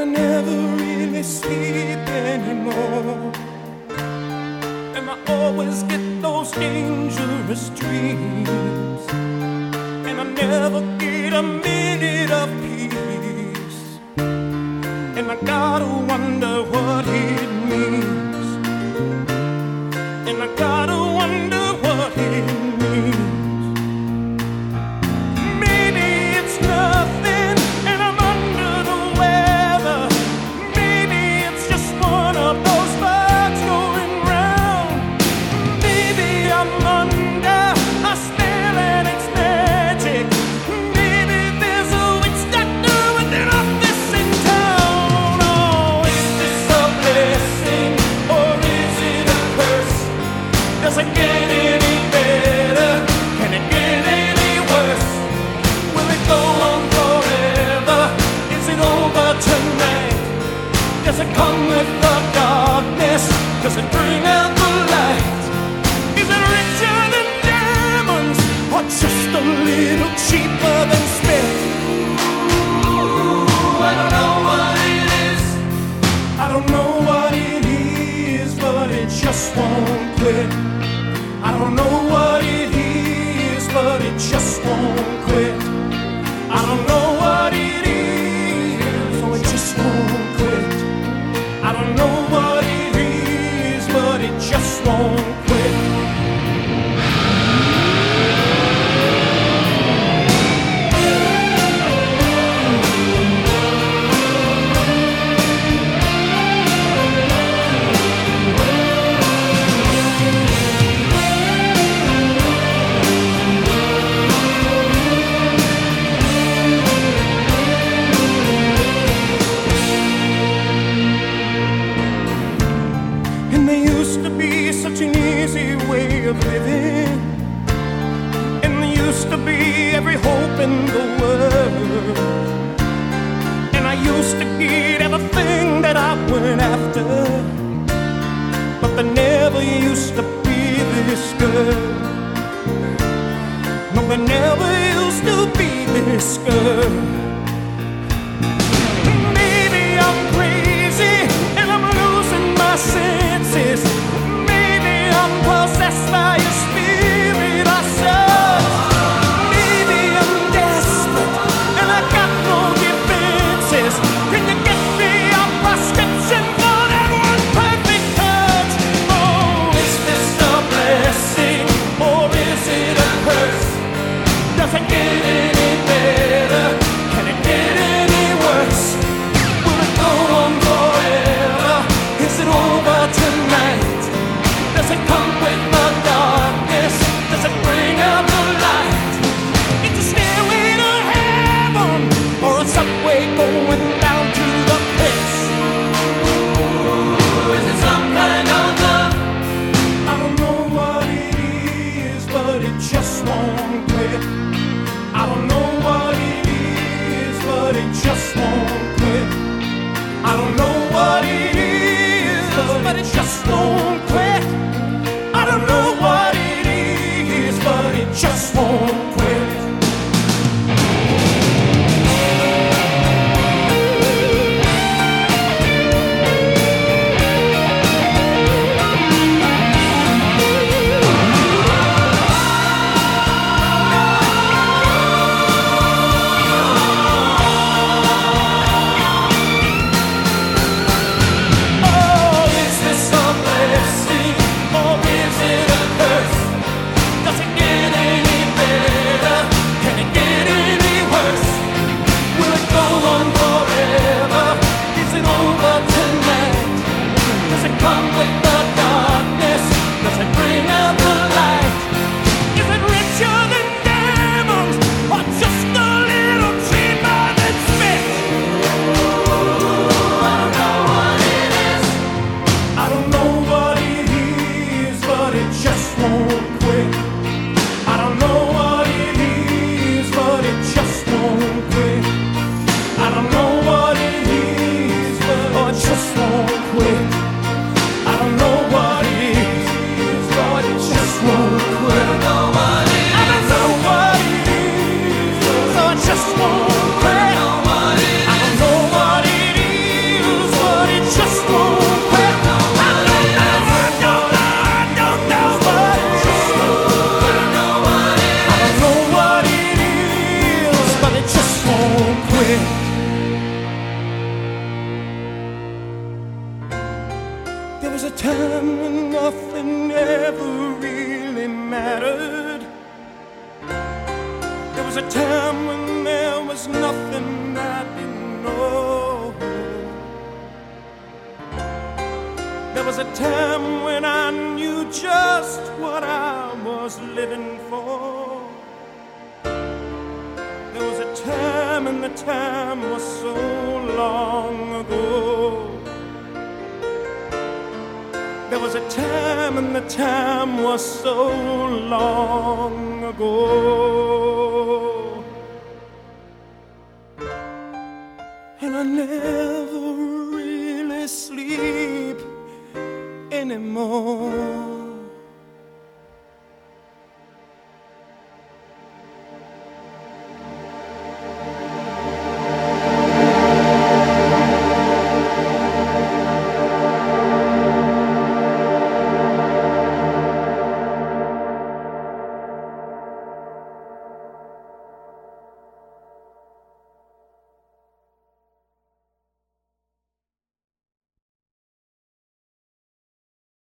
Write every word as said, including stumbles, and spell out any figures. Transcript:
I never really sleep anymore. And I always get those dangerous dreams, and I never get a minute of peace. And I gotta wonder what it means. And I gotta wonder what it means. Maybe it's nothing and I'm under the weather. Maybe it's just one of those bugs going round. Maybe I'm under a spell and it's magic. Maybe there's a witch doctor with an office in town. Oh, is this a blessing or is it a curse? Does it get any better? Can it get any worse? Will it go on forever? Is it over tonight? Does it come with the darkness? Does it bring out the light? Is it richer than diamonds or just a little cheaper than spit? Ooh, I don't know what it is. I don't know what it is, but it just won't quit. I don't know what it is, but it just won't quit. I don't know what it is, so it just won't quit. I don't know what it is, but it just won't quit. And there used to be such an easy way of living, and there used to be every hope in the world, and I used to get everything that I went after, but there never used to be this girl. No, there never used to be this girl. Maybe I'm crazy and I'm losing my senses. Maybe I'm possessed by a spirit I serve. Maybe I'm desperate and I got no defenses. Can you get me a prescription for that one perfect touch? Oh, is this a blessing or is it a curse? Does it get any better? Can There was a time when nothing ever really mattered. There was a time when there was nothing I didn't know. There was a time when I knew just what I was living for. There was a time, and the time was so long ago. There was a time, and the time was so long ago. And I never really sleep anymore.